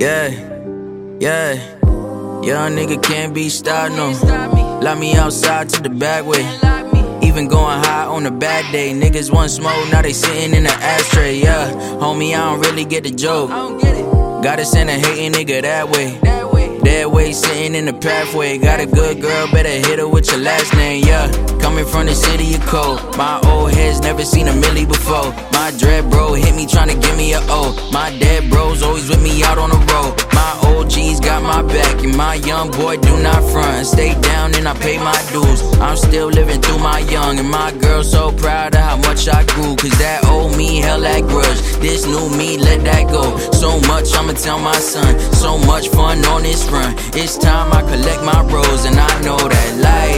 Yeah, yeah. Young nigga can't be stopped, no. Lock me outside to the back way. Even going high on a bad day. Niggas want smoke, now they sitting in the ashtray, yeah. Homie, I don't really get the joke. Gotta send a hating nigga that way. That way, sitting in the pathway. Got a good girl, better hit her with your last name, yeah. Coming from the city of cold. My old heads never seen a milli before. My dread bro hit me tryna give me a O. My dead bros always with me out on the road. My OGs got my back, and my young boy do not front. Stay down and I pay my dues. I'm still living through my young, and my girl so proud of how much I grew. Cause that old me held that grudge. This new me, let that go. So much I'ma tell my son. So much fun on this run. It's time I collect my rose, and I know that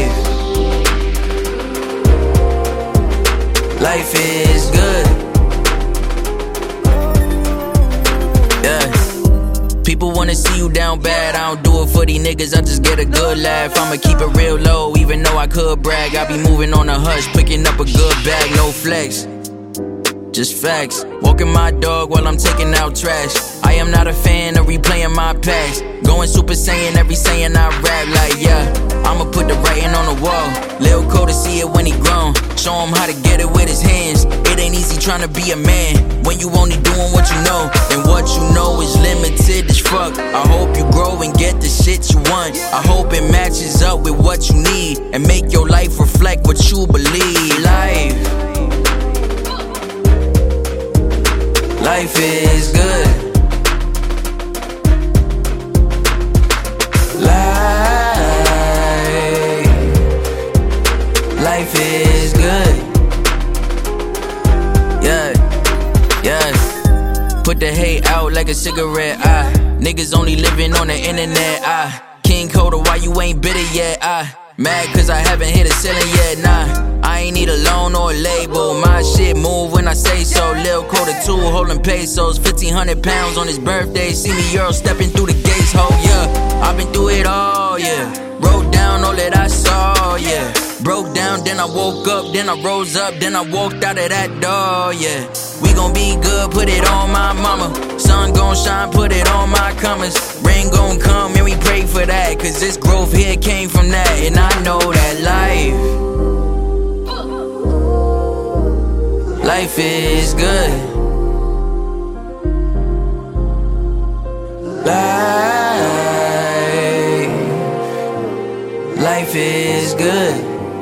life is good. Yeah. People wanna see you down bad. I don't do it for these niggas, I just get a good laugh. I'ma keep it real low, even though I could brag. I be moving on a hush, picking up a good bag, no flex. Just facts. Walking my dog while I'm taking out trash. I am not a fan of replaying my past. Going Super Saiyan, every saying I rap like, yeah. I'ma put the writing on the wall. Lil' Cole to see it when he grown. Show him how to get it with his hands. It ain't easy trying to be a man when you only doing what you know, and what you know is limited as fuck. I hope you grow and get the shit you want. I hope it matches up with what you need, and make your life reflect what you believe. Life is good. Life is good. Yeah, yeah. Put the hate out like a cigarette. Niggas only living on the internet. King Coda, why you ain't bitter yet? Mad cause I haven't hit a ceiling yet. Nah, I ain't need a loan or a label. My shit move when I say so. Lil' Coda 2 holding pesos. 1,500 pounds on his birthday. See me Earl stepping through the gates. Oh yeah, I've been through it all, yeah. Wrote down all that I saw, yeah. Broke down, then I woke up, then I rose up, then I walked out of that door, yeah. We gon' be good, put it on my mama. Sun gon' shine, put it on my comers. Rain gon' come, and we pray for that. Cause this growth here came from that. And I know that life is good. Life is good.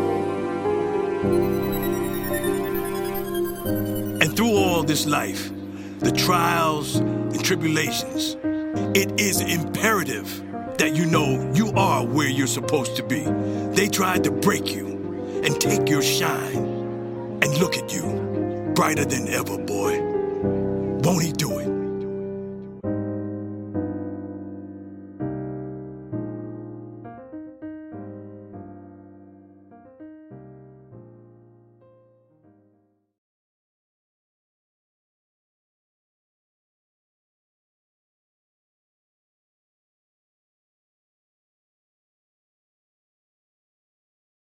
And through all this life, the trials and tribulations, it is imperative that you know you are where you're supposed to be. They tried to break you and take your shine, and look at you, brighter than ever, boy. Won't he do it?